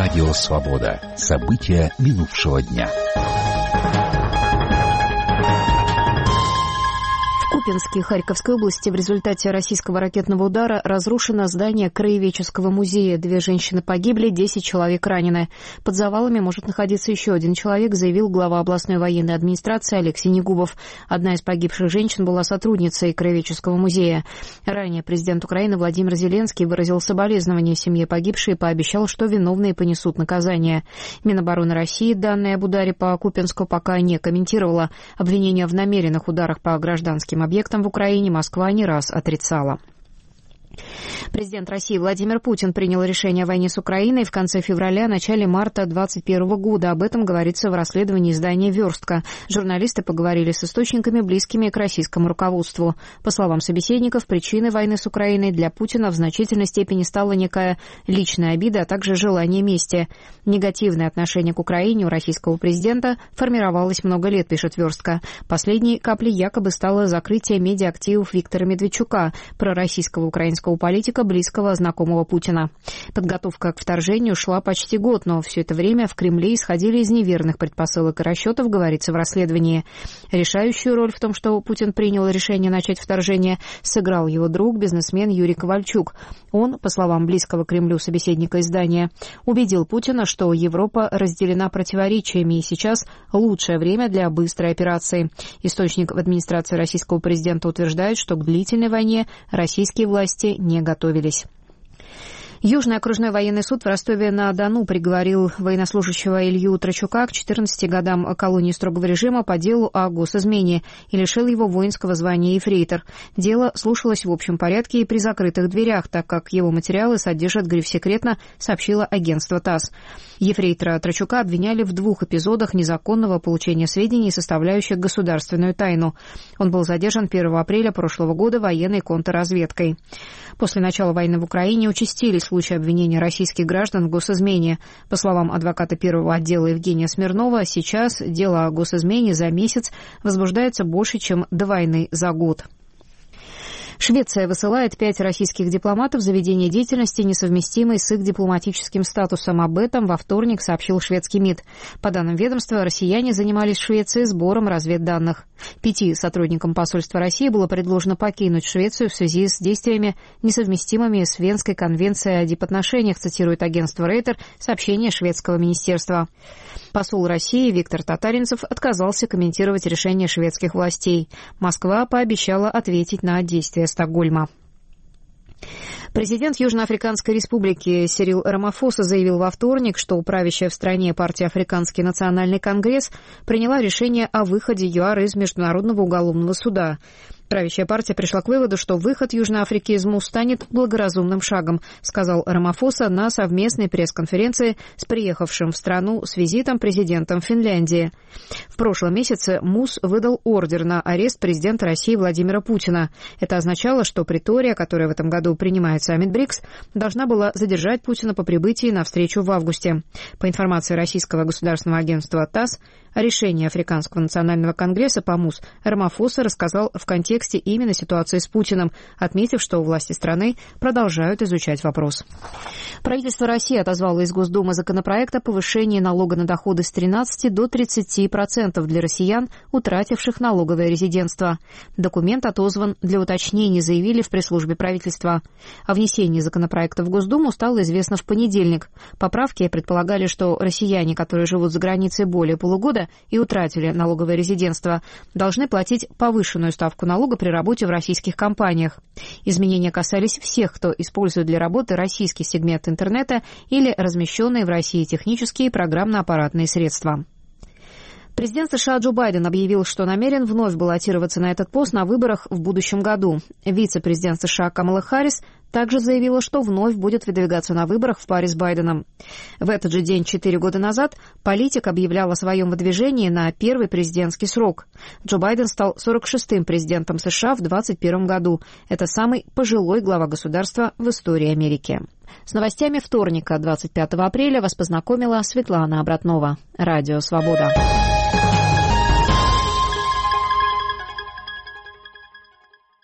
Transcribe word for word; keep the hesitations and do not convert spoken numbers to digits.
Радио «Свобода». События минувшего дня. В Купянске Харьковской области в результате российского ракетного удара разрушено здание Краеведческого музея. Две женщины погибли, десять человек ранены. Под завалами может находиться еще один человек, заявил глава областной военной администрации Алексей Негубов. Одна из погибших женщин была сотрудницей Краеведческого музея. Ранее президент Украины Владимир Зеленский выразил соболезнования семье погибшей и пообещал, что виновные понесут наказание. Минобороны России данные об ударе по Купянску пока не комментировала. Обвинения в намеренных ударах по гражданским объектам в Украине Москва не раз отрицала. Президент России Владимир Путин принял решение о войне с Украиной в конце февраля, начале марта двадцать первого года. Об этом говорится в расследовании издания «Верстка». Журналисты поговорили с источниками, близкими к российскому руководству. По словам собеседников, причиной войны с Украиной для Путина в значительной степени стала некая личная обида, а также желание мести. Негативное отношение к Украине у российского президента формировалось много лет, пишет «Верстка». Последней каплей якобы стало закрытие медиа-активов Виктора Медведчука, пророссийского украинского политика, близкого знакомого Путина. Подготовка к вторжению шла почти год, но все это время в Кремле исходили из неверных предпосылок и расчетов, говорится в расследовании. Решающую роль в том, что Путин принял решение начать вторжение, сыграл его друг, бизнесмен Юрий Ковальчук. Он, по словам близкого Кремлю собеседника издания, убедил Путина, что Европа разделена противоречиями, и сейчас лучшее время для быстрой операции. Источник в администрации российского президента утверждает, что к длительной войне российские власти не готовились. Южный окружной военный суд в Ростове-на-Дону приговорил военнослужащего Илью Трачука к четырнадцати годам колонии строгого режима по делу о госизмене и лишил его воинского звания ефрейтор. Дело слушалось в общем порядке и при закрытых дверях, так как его материалы содержат гриф «секретно», сообщило агентство ТАСС. Ефрейтора Трачука обвиняли в двух эпизодах незаконного получения сведений, составляющих государственную тайну. Он был задержан первого апреля прошлого года военной контрразведкой. После начала войны в Украине участились случаи обвинения российских граждан в госизмене. По словам адвоката первого отдела Евгения Смирнова, сейчас дело о госизмене за месяц возбуждается больше, чем до войны за год. Швеция высылает пять российских дипломатов за ведение деятельности, несовместимой с их дипломатическим статусом. Об этом во вторник сообщил шведский МИД. По данным ведомства, россияне занимались в Швеции сбором разведданных. Пяти сотрудникам посольства России было предложено покинуть Швецию в связи с действиями, несовместимыми с Венской конвенцией о дипотношениях, цитирует агентство Рейтер сообщение шведского министерства. Посол России Виктор Татаринцев отказался комментировать решение шведских властей. Москва пообещала ответить на действия Стокгольма. Президент Южноафриканской республики Сирил Рамафоса заявил во вторник, что правящая в стране партия Африканский национальный конгресс приняла решение о выходе ЮАР из Международного уголовного суда. Правящая партия пришла к выводу, что выход Южной Африки из МУ станет благоразумным шагом, сказал Рамафоса на совместной пресс-конференции с приехавшим в страну с визитом президентом Финляндии. В прошлом месяце МУС выдал ордер на арест президента России Владимира Путина. Это означало, что Претория, которая в этом году принимает саммит БРИКС, должна была задержать Путина по прибытии на встречу в августе. По информации российского государственного агентства ТАСС, о решении Африканского национального конгресса по МУС Рамафоса рассказал в контексте именно ситуации с Путиным, отметив, что власти страны продолжают изучать вопрос. Правительство России отозвало из Госдумы законопроект о повышении налога на доходы с тринадцати до тридцати процентов для россиян, утративших налоговое резидентство. Документ отозван для уточнений, заявили в пресс-службе правительства. О внесении законопроекта в Госдуму стало известно в понедельник. Поправки предполагали, что россияне, которые живут за границей более полугода и утратили налоговое резидентство, должны платить повышенную ставку налога при работе в российских компаниях. Изменения касались всех, кто использует для работы российский сегмент интернета или размещенные в России технические и программно-аппаратные средства. Президент США Джо Байден объявил, что намерен вновь баллотироваться на этот пост на выборах в будущем году. Вице-президент США Камала Харрис также заявила, что вновь будет выдвигаться на выборах в паре с Байденом. В этот же день, четыре года назад, политик объявлял о своем выдвижении на первый президентский срок. Джо Байден стал сорок шестым президентом США в двадцать первом году. Это самый пожилой глава государства в истории Америки. С новостями вторника, двадцать пятого апреля, вас познакомила Светлана Обратнова. Радио «Свобода».